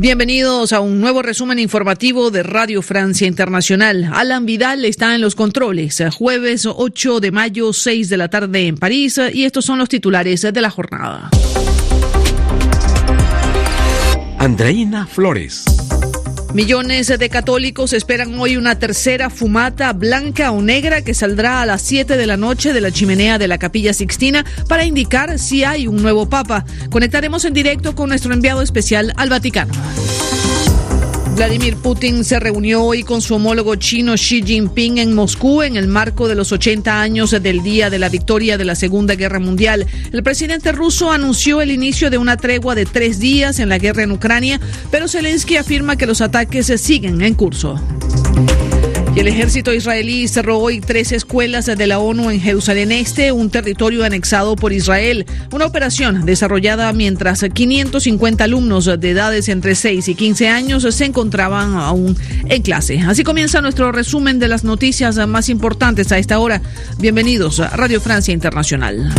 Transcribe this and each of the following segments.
Bienvenidos a un nuevo resumen informativo de Radio Francia Internacional. Alan Vidal está en los controles. Jueves 8 de mayo, 6 de la tarde en París, y estos son los titulares de la jornada. Andreina Flores. Millones de católicos esperan hoy una tercera fumata blanca o negra que saldrá a las 7 de la noche de la chimenea de la Capilla Sixtina para indicar si hay un nuevo papa. Conectaremos en directo con nuestro enviado especial al Vaticano. Vladimir Putin se reunió hoy con su homólogo chino Xi Jinping en Moscú en el marco de los 80 años del día de la victoria de la Segunda Guerra Mundial. El presidente ruso anunció el inicio de una tregua de 3 días en la guerra en Ucrania, pero Zelensky afirma que los ataques siguen en curso. Y el ejército israelí cerró hoy 3 escuelas de la ONU en Jerusalén Este, un territorio anexado por Israel. Una operación desarrollada mientras 550 alumnos de edades entre 6 y 15 años se encontraban aún en clase. Así comienza nuestro resumen de las noticias más importantes a esta hora. Bienvenidos a Radio Francia Internacional.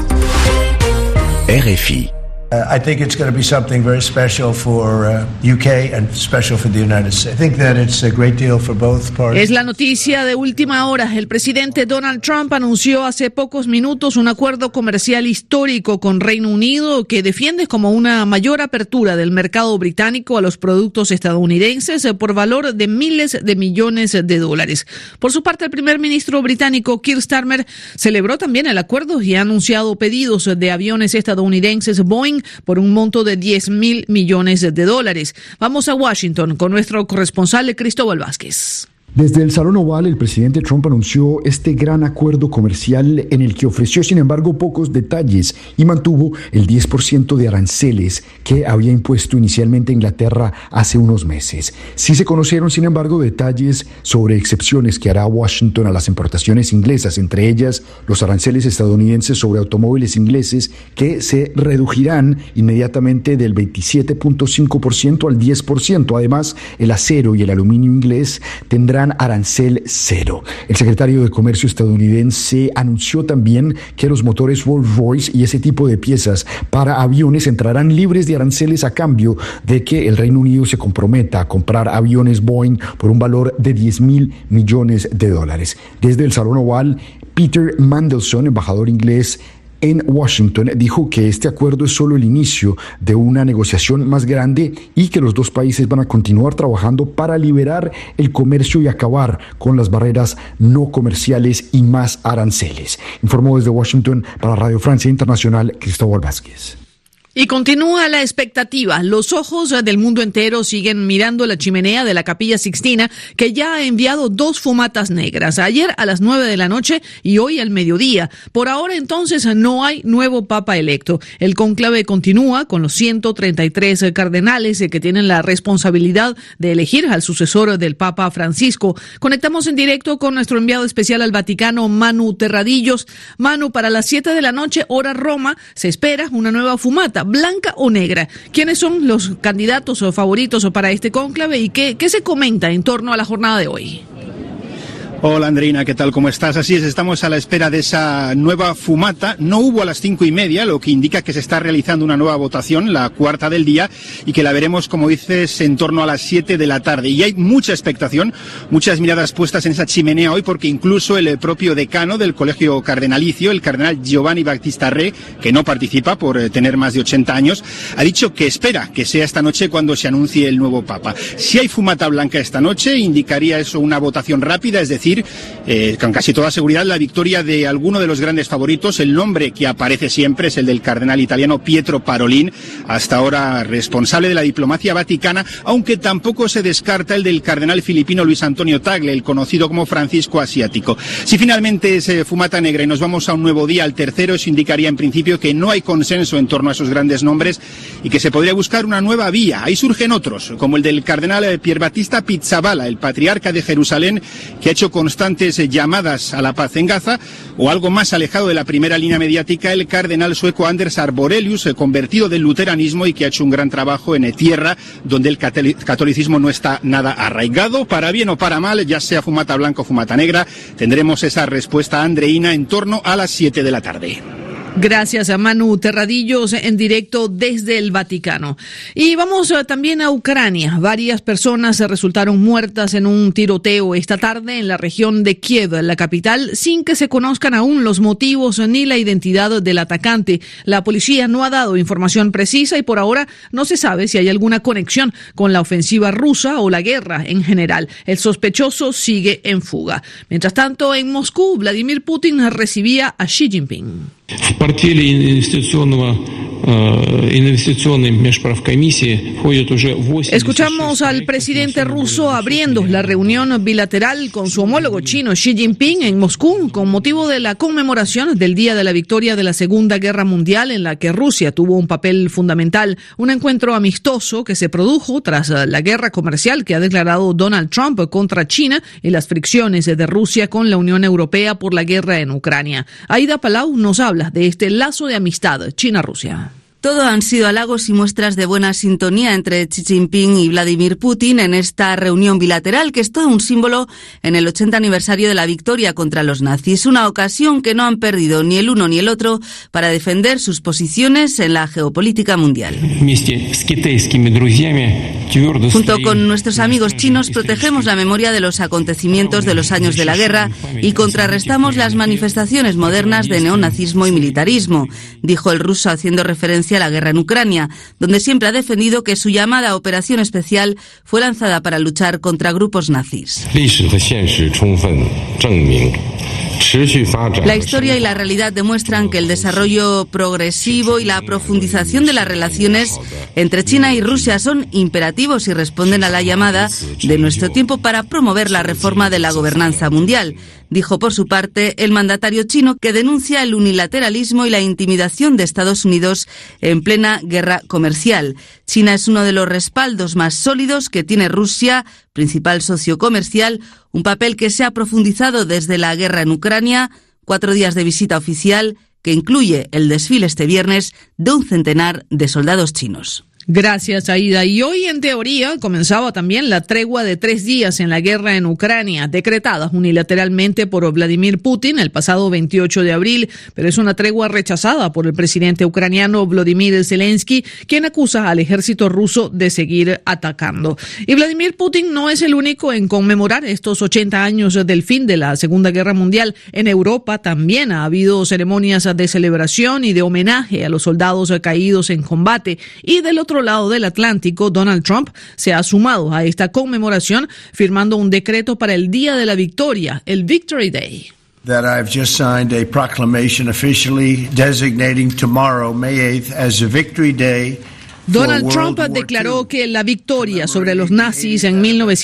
RFI. I think it's going to be something very special for UK and special for the United States. I think that it's a great deal for both parties. Es la noticia de última hora. El presidente Donald Trump anunció hace pocos minutos un acuerdo comercial histórico con Reino Unido que defiende como una mayor apertura del mercado británico a los productos estadounidenses por valor de miles de millones de dólares. Por su parte, el primer ministro británico Keir Starmer celebró también el acuerdo y ha anunciado pedidos de aviones estadounidenses Boeing por un monto de $10,000 millones. Vamos a Washington con nuestro corresponsal Cristóbal Vázquez. Desde el Salón Oval, el presidente Trump anunció este gran acuerdo comercial en el que ofreció, sin embargo, pocos detalles y mantuvo el 10% de aranceles que había impuesto inicialmente Inglaterra hace unos meses. Sí se conocieron, sin embargo, detalles sobre excepciones que hará Washington a las importaciones inglesas, entre ellas los aranceles estadounidenses sobre automóviles ingleses que se reducirán inmediatamente del 27.5% al 10%. Además, el acero y el aluminio inglés tendrán arancel cero. El secretario de Comercio estadounidense anunció también que los motores Rolls-Royce y ese tipo de piezas para aviones entrarán libres de aranceles a cambio de que el Reino Unido se comprometa a comprar aviones Boeing por un valor de $10,000 millones. Desde el Salón Oval, Peter Mandelson, embajador inglés en Washington, dijo que este acuerdo es solo el inicio de una negociación más grande y que los dos países van a continuar trabajando para liberar el comercio y acabar con las barreras no comerciales y más aranceles. Informó desde Washington para Radio Francia Internacional, Cristóbal Vázquez. Y continúa la expectativa. Los ojos del mundo entero siguen mirando la chimenea de la Capilla Sixtina, que ya ha enviado 2 fumatas negras, ayer a las 9 de la noche y hoy al mediodía. Por ahora, entonces, no hay nuevo papa electo. El cónclave continúa con los 133 cardenales que tienen la responsabilidad de elegir al sucesor del Papa Francisco. Conectamos en directo con nuestro enviado especial al Vaticano, Manu Terradillos. Manu, para las 7 de la noche, hora Roma, se espera una nueva fumata, blanca o negra. ¿Quiénes son los candidatos o favoritos para este cónclave y qué se comenta en torno a la jornada de hoy? Hola Andreina, ¿qué tal? ¿Cómo estás? Así es, estamos a la espera de esa nueva fumata. No hubo a las 5:30, lo que indica que se está realizando una nueva votación, la cuarta del día, y que la veremos, como dices, en torno a las 7 de la tarde. Y hay mucha expectación, muchas miradas puestas en esa chimenea hoy, porque incluso el propio decano del Colegio Cardenalicio, el cardenal Giovanni Battista Re, que no participa por tener más de 80 años, ha dicho que espera que sea esta noche cuando se anuncie el nuevo papa. Si hay fumata blanca esta noche, indicaría eso una votación rápida, es decir, con casi toda seguridad la victoria de alguno de los grandes favoritos. El nombre que aparece siempre es el del cardenal italiano Pietro Parolin, hasta ahora responsable de la diplomacia vaticana, aunque tampoco se descarta el del cardenal filipino Luis Antonio Tagle, el conocido como Francisco Asiático. Si finalmente es fumata negra y nos vamos a un nuevo día, al tercero, eso indicaría en principio que no hay consenso en torno a esos grandes nombres y que se podría buscar una nueva vía. Ahí surgen otros, como el del cardenal Pierbattista Pizzaballa, el patriarca de Jerusalén, que ha hecho constantes llamadas a la paz en Gaza, o algo más alejado de la primera línea mediática, el cardenal sueco Anders Arborelius, convertido del luteranismo y que ha hecho un gran trabajo en tierra donde el catolicismo no está nada arraigado. Para bien o para mal, ya sea fumata blanca o fumata negra, tendremos esa respuesta andreína en torno a las 7 de la tarde. Gracias a Manu Terradillos en directo desde el Vaticano. Y vamos también a Ucrania. Varias personas resultaron muertas en un tiroteo esta tarde en la región de Kiev, la capital, sin que se conozcan aún los motivos ni la identidad del atacante. La policía no ha dado información precisa y por ahora no se sabe si hay alguna conexión con la ofensiva rusa o la guerra en general. El sospechoso sigue en fuga. Mientras tanto, en Moscú, Vladimir Putin recibía a Xi Jinping. В портфеле инвестиционной межправкомиссии входит уже 86. Escuchamos al presidente ruso abriendo la reunión bilateral con su homólogo chino Xi Jinping en Moscú con motivo de la conmemoración del Día de la Victoria de la Segunda Guerra Mundial en la que Rusia tuvo un papel fundamental. Un encuentro amistoso que se produjo tras la guerra comercial que ha declarado Donald Trump contra China y las fricciones de Rusia con la Unión Europea por la guerra en Ucrania. Aida Palau nos habla de este lazo de amistad China-Rusia. Todo han sido halagos y muestras de buena sintonía entre Xi Jinping y Vladimir Putin en esta reunión bilateral, que es todo un símbolo en el 80 aniversario de la victoria contra los nazis. Una ocasión que no han perdido ni el uno ni el otro para defender sus posiciones en la geopolítica mundial. Junto con nuestros amigos chinos protegemos la memoria de los acontecimientos de los años de la guerra y contrarrestamos las manifestaciones modernas de neonazismo y militarismo, dijo el ruso haciendo referencia a la guerra en Ucrania, donde siempre ha defendido que su llamada Operación Especial fue lanzada para luchar contra grupos nazis. La historia y la realidad demuestran que el desarrollo progresivo y la profundización de las relaciones entre China y Rusia son imperativos y responden a la llamada de nuestro tiempo para promover la reforma de la gobernanza mundial, dijo por su parte el mandatario chino, que denuncia el unilateralismo y la intimidación de Estados Unidos en plena guerra comercial. China es uno de los respaldos más sólidos que tiene Rusia, principal socio comercial, un papel que se ha profundizado desde la guerra en Ucrania, 4 días de visita oficial que incluye el desfile este viernes de un centenar de soldados chinos. Gracias, Aida. Y hoy, en teoría, comenzaba también la tregua de 3 días en la guerra en Ucrania, decretada unilateralmente por Vladimir Putin el pasado 28 de abril, pero es una tregua rechazada por el presidente ucraniano Volodymyr Zelensky, quien acusa al ejército ruso de seguir atacando. Y Vladimir Putin no es el único en conmemorar estos 80 años del fin de la Segunda Guerra Mundial. En Europa también ha habido ceremonias de celebración y de homenaje a los soldados caídos en combate. Y del otro lado del Atlántico, Donald Trump se ha sumado a esta conmemoración firmando un decreto para el Día de la Victoria, el Victory Day. That I've just signed a proclamation officially designating tomorrow, May 8th, as a Victory Day. Donald Trump declaró que la victoria sobre los nazis en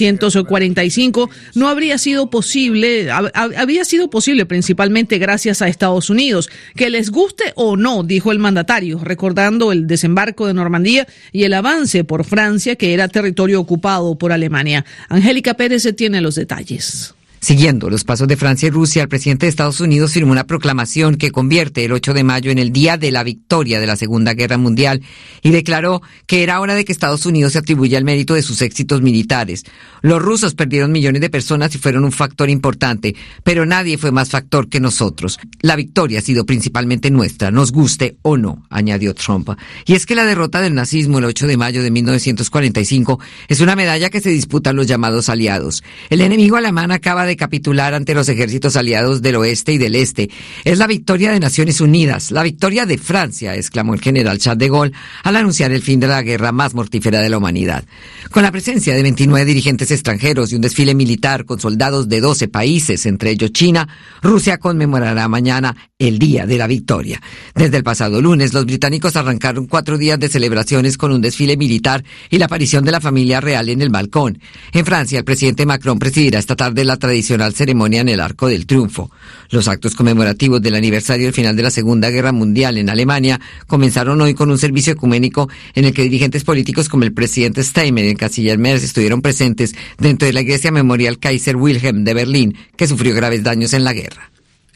1945 no habría sido posible, había sido posible principalmente gracias a Estados Unidos. Que les guste o no, dijo el mandatario, recordando el desembarco de Normandía y el avance por Francia, que era territorio ocupado por Alemania. Angélica Pérez tiene los detalles. Siguiendo los pasos de Francia y Rusia, el presidente de Estados Unidos firmó una proclamación que convierte el 8 de mayo en el Día de la Victoria de la Segunda Guerra Mundial y declaró que era hora de que Estados Unidos se atribuyera el mérito de sus éxitos militares. Los rusos perdieron millones de personas y fueron un factor importante, pero nadie fue más factor que nosotros. La victoria ha sido principalmente nuestra, nos guste o no, añadió Trump. Y es que la derrota del nazismo el 8 de mayo de 1945 es una medalla que se disputan los llamados aliados. El enemigo alemán acaba de capitular ante los ejércitos aliados del oeste y del este. Es la victoria de Naciones Unidas, la victoria de Francia, exclamó el general Charles de Gaulle al anunciar el fin de la guerra más mortífera de la humanidad. Con la presencia de 29 dirigentes extranjeros y un desfile militar con soldados de 12 países, entre ellos China, Rusia conmemorará mañana el Día de la Victoria. Desde el pasado lunes, los británicos arrancaron 4 días de celebraciones con un desfile militar y la aparición de la familia real en el balcón. En Francia, el presidente Macron presidirá esta tarde la tradicional ceremonia en el Arco del Triunfo. Los actos conmemorativos del aniversario del final de la Segunda Guerra Mundial en Alemania comenzaron hoy con un servicio ecuménico en el que dirigentes políticos como el presidente Steinmeier y el canciller Merz estuvieron presentes dentro de la iglesia memorial Kaiser Wilhelm de Berlín, que sufrió graves daños en la guerra.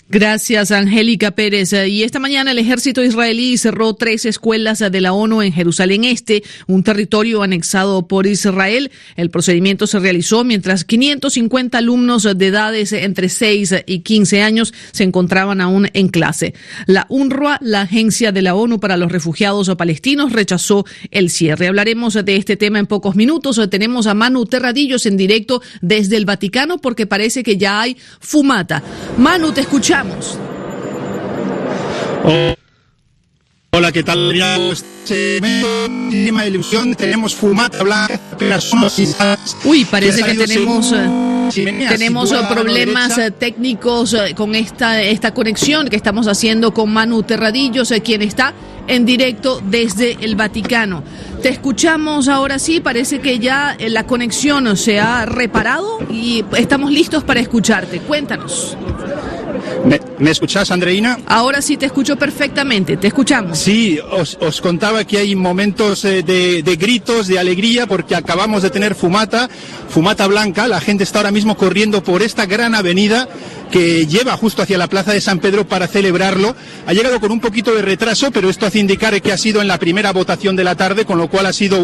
Gracias, Angélica Pérez. Y esta mañana el ejército israelí cerró 3 escuelas de la ONU en Jerusalén Este, un territorio anexado por Israel. El procedimiento se realizó mientras 550 alumnos de edades entre 6 y 15 años se encontraban aún en clase. La UNRWA, la agencia de la ONU para los refugiados palestinos, rechazó el cierre. Hablaremos de este tema en pocos minutos. Tenemos a Manu Terradillos en directo desde el Vaticano porque parece que ya hay fumata. Manu, te escuchamos. Hola, ¿qué tal? Última ilusión, tenemos fumata blanca. Uy, parece que tenemos problemas técnicos con esta conexión que estamos haciendo con Manu Terradillos, quien está en directo desde el Vaticano. Te escuchamos ahora sí, parece que ya la conexión se ha reparado y estamos listos para escucharte. Cuéntanos. ¿Me escuchás, Andreina? Ahora sí te escucho perfectamente, te escuchamos. Sí, os contaba que hay momentos de gritos, de alegría, porque acabamos de tener fumata blanca. La gente está ahora mismo corriendo por esta gran avenida que lleva justo hacia la Plaza de San Pedro para celebrarlo. Ha llegado con un poquito de retraso, pero esto hace indicar que ha sido en la primera votación de la tarde, con lo cual ha sido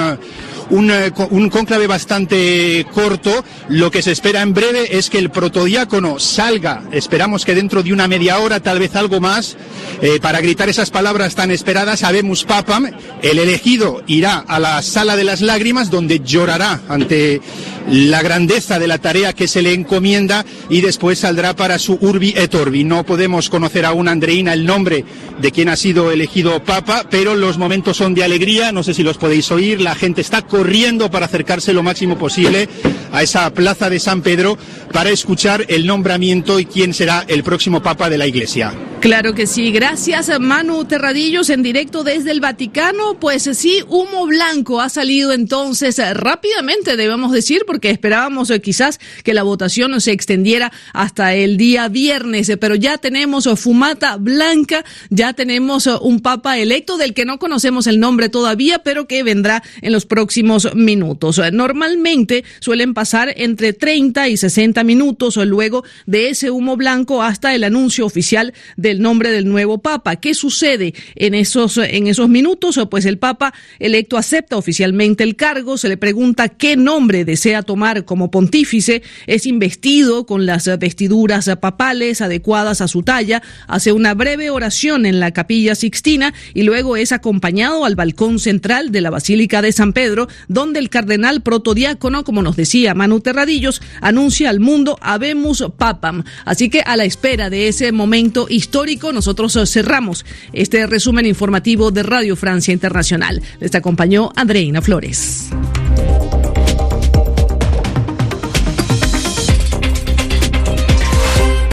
un cónclave bastante corto. Lo que se espera en breve es que el protodiácono salga, esperamos que dentro de una media hora, tal vez algo más, para gritar esas palabras tan esperadas, Habemus Papam. El elegido irá a la Sala de las Lágrimas, donde llorará ante la grandeza de la tarea que se le encomienda, y después saldrá para su Urbi et Orbi. No podemos conocer aún, Andreina, el nombre de quien ha sido elegido Papa, pero los momentos son de alegría, no sé si los podéis oír, la gente está corriendo para acercarse lo máximo posible a esa Plaza de San Pedro para escuchar el nombramiento y quién será el próximo Papa de la Iglesia. Claro que sí, gracias Manu Terradillos en directo desde el Vaticano. Pues sí, humo blanco ha salido entonces rápidamente, debemos decir, porque esperábamos quizás que la votación se extendiera hasta el día viernes, pero ya tenemos fumata blanca, ya tenemos un papa electo del que no conocemos el nombre todavía, pero que vendrá en los próximos minutos. Normalmente suelen pasar entre 30 y 60 minutos luego de ese humo blanco hasta el anuncio oficial del nombre del nuevo papa. ¿Qué sucede en esos minutos? Pues el papa electo acepta oficialmente el cargo, se le pregunta qué nombre desea tomar como pontífice, es investido con las vestiduras papales adecuadas a su talla, hace una breve oración en la Capilla Sixtina y luego es acompañado al balcón central de la Basílica de San Pedro, donde el cardenal protodiácono, como nos decía Manu Terradillos, anuncia al mundo Habemus Papam. Así que a la espera de ese momento histórico, nosotros cerramos este resumen informativo de Radio Francia Internacional. Les acompañó Andreina Flores.